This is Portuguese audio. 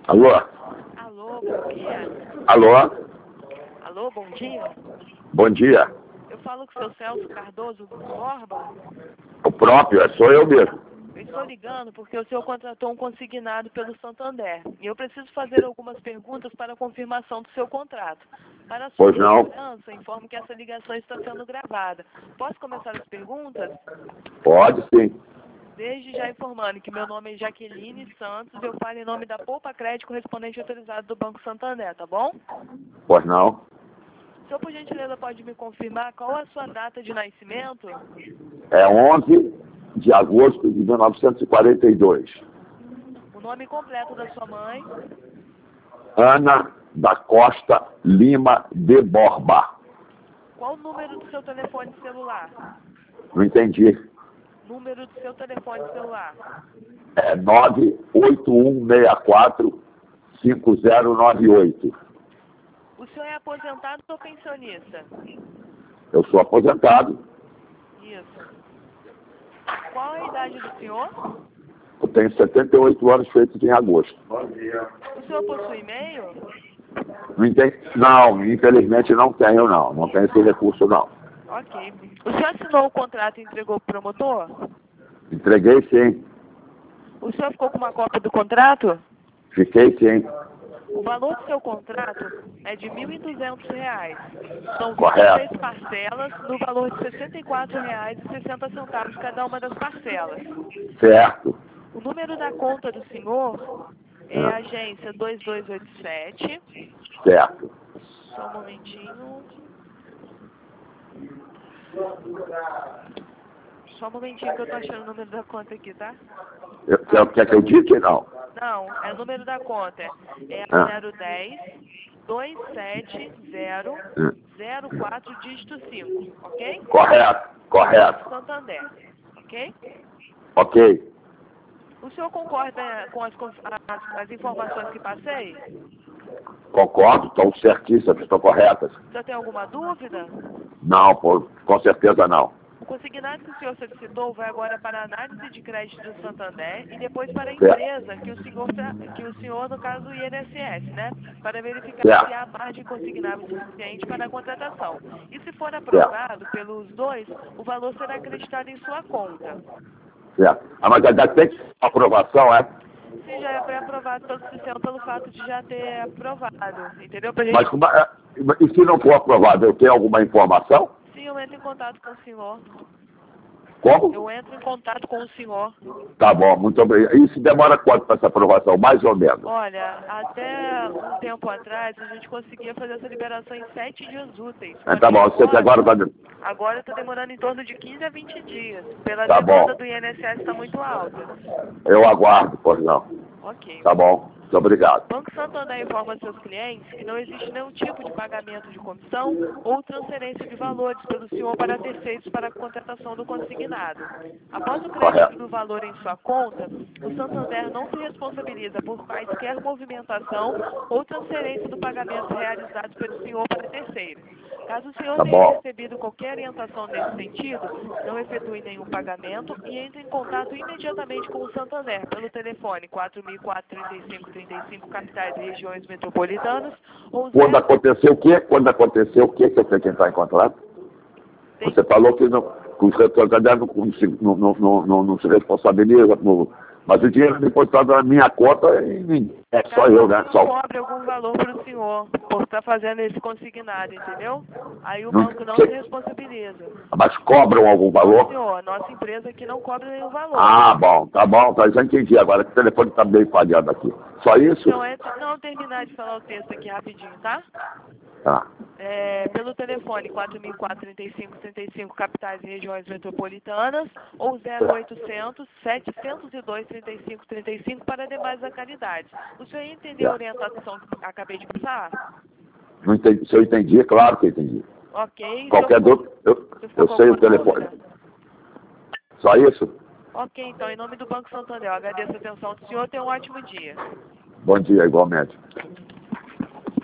Alô? Alô, bom dia. Alô? Alô, bom dia. Bom dia. Eu falo com o seu Celso Cardoso Borba. O próprio, sou eu mesmo. Eu estou ligando porque o senhor contratou um consignado pelo Santander. E eu preciso fazer algumas perguntas para a confirmação do seu contrato. Para a sua Pois não. segurança, informo que essa ligação está sendo gravada. Posso começar as perguntas? Pode sim. Desde já informando que meu nome é Jaqueline Santos, eu falo em nome da Poupa Crédito, correspondente autorizado do Banco Santander, tá bom? Pois não. O senhor, por gentileza, pode me confirmar qual a sua data de nascimento? É 11 de agosto de 1942. O nome completo da sua mãe? Ana da Costa Lima de Borba. Qual o número do seu telefone celular? Não entendi. Número do seu telefone celular? É 981645098. O senhor é aposentado ou pensionista? Eu sou aposentado. Isso. Qual a idade do senhor? Eu tenho 78 anos feitos em agosto. O senhor possui e-mail? Não, infelizmente não tenho não. Não tenho esse recurso não. Ok. O senhor assinou o contrato e entregou para o promotor? Entreguei sim. O senhor ficou com uma cópia do contrato? Fiquei sim. O valor do seu contrato é de R$ 1.200. São 23 Correto. parcelas no valor de R$ 64,60 cada uma das parcelas. Certo. O número da conta do senhor é a agência 2287. Certo. Só um momentinho. Só um momentinho que eu tô achando o número da conta aqui, tá? Quer que eu diga? Não. Não, é o número da conta. É a 010 270 04 dígito 5, ok? Correto. Correto. Santander, ok? Ok. O senhor concorda com as informações que passei? Concordo. Estão certíssimas. Estão corretas. O senhor tem alguma dúvida? Não, com certeza não. O consignado que o senhor solicitou vai agora para a análise de crédito do Santander e depois para a Certo. empresa que o senhor, no caso, o INSS, né? Para verificar Certo. se há margem consignável suficiente para a contratação. E se for Certo. aprovado pelos dois, o valor será acreditado em sua conta. Certo. Mas ainda tem que ter aprovação, é? Sim, já é pré-aprovado pelo sistema pelo fato de já ter aprovado, entendeu? Pra gente... Mas e se não for aprovado, eu tenho alguma informação? Sim, eu entro em contato com o senhor. Como? Eu entro em contato com o senhor. Tá bom, muito obrigado. Isso demora quanto para essa aprovação? Mais ou menos? Olha, até um tempo atrás a gente conseguia fazer essa liberação em 7 dias úteis. Tá bom, você que agora tá... Agora está demorando em torno de 15 a 20 dias. Pela Tá demanda bom. do INSS está muito alta. Eu aguardo, pois não. Ok. Tá bom, muito obrigado. Banco Santander informa seus clientes que não existe nenhum tipo de pagamento de comissão ou transferência de valores pelo senhor para terceiros para a contratação do consignado. Após o crédito do valor em sua conta, o Santander não se responsabiliza por quaisquer movimentação ou transferência do pagamento realizados pelo senhor para terceiros. Caso o senhor tenha recebido qualquer orientação nesse sentido, não efetue nenhum pagamento e entre em contato imediatamente com o Santander pelo telefone 4004-3535, capitais e regiões metropolitanas, ou Quando acontecer o quê? Quando acontecer o quê que eu tenho que entrar em contrato? Você falou que o Santander não se responsabiliza, mas o dinheiro depositado na minha conta é só eu, né? Só cobre algum valor para o senhor por estar fazendo esse consignado, entendeu? Aí o banco não se responsabiliza. Mas cobram algum valor? Senhor, a nossa empresa aqui não cobra nenhum valor. Ah, bom, tá, já entendi agora que o telefone tá meio falhando aqui. Só isso? Não, terminar de falar o texto aqui rapidinho, tá? Tá. Pelo telefone 4004-3535, capitais e regiões metropolitanas, ou 0800 702 3535 para demais localidades. O senhor entendeu a orientação que acabei de passar? Não entendi. Se eu entendi, é claro que eu entendi. Ok. Qualquer dúvida, eu sei o telefone. Só isso? Ok, então, em nome do Banco Santander, eu agradeço a atenção do senhor. Tenha um ótimo dia. Bom dia, igualmente.